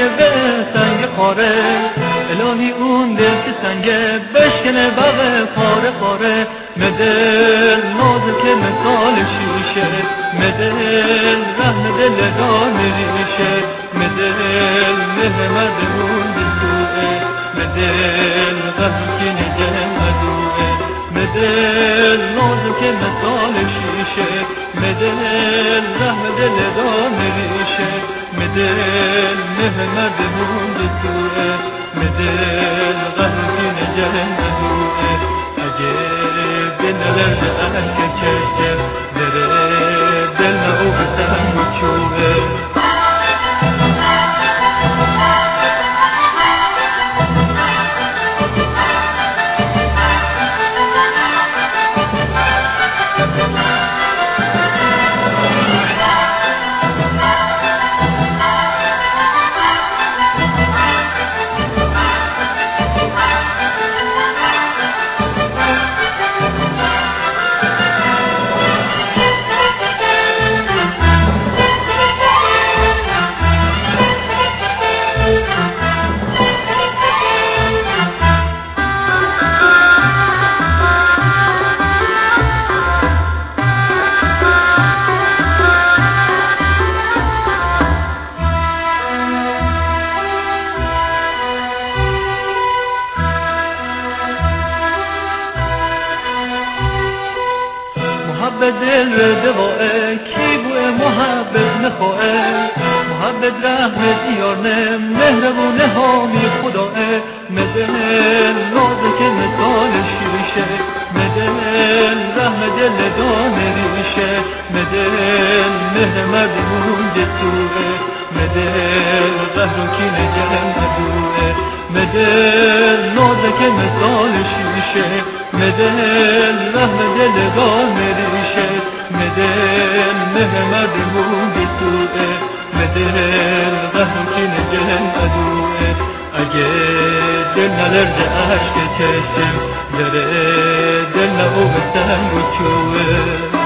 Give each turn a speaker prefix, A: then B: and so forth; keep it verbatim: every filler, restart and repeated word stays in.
A: به سنگ خاره، الهی اون دل که سنگه بشکنه بغه پاره پاره. مدل نازک مثال شیشه، مدل رحم دل دار میریشه، مدل مه مردمون بسوه، مدل غمکی نگه مدوه. مدل نازک مثال شیشه، مدل رحم دل دار میریشه، مدل مه مردمون بسوه، مدل غمکی نگه مدوه. اگه دل نلرده اشک چشم دره، دل نهو بسن مچوه. محبت دل دوائه کی بوه محبت نخواهه، محبت رحمت یارنه مهربونه حامی خداه. مدل نازک مثال شیشه، مدل رحم دل دار میریشه، مدل مهر مردمون دستوه، مدل قهر و کینه گرم ندوه. مدل نازک مثال شیشه، مدل رحم دل دار میریشه، مدل مهر مردمون بسوه، مدل قهر و کینه گرم ندوه. اگه دل نلرده عشق چشم دره، دل نبو بسن بچوه.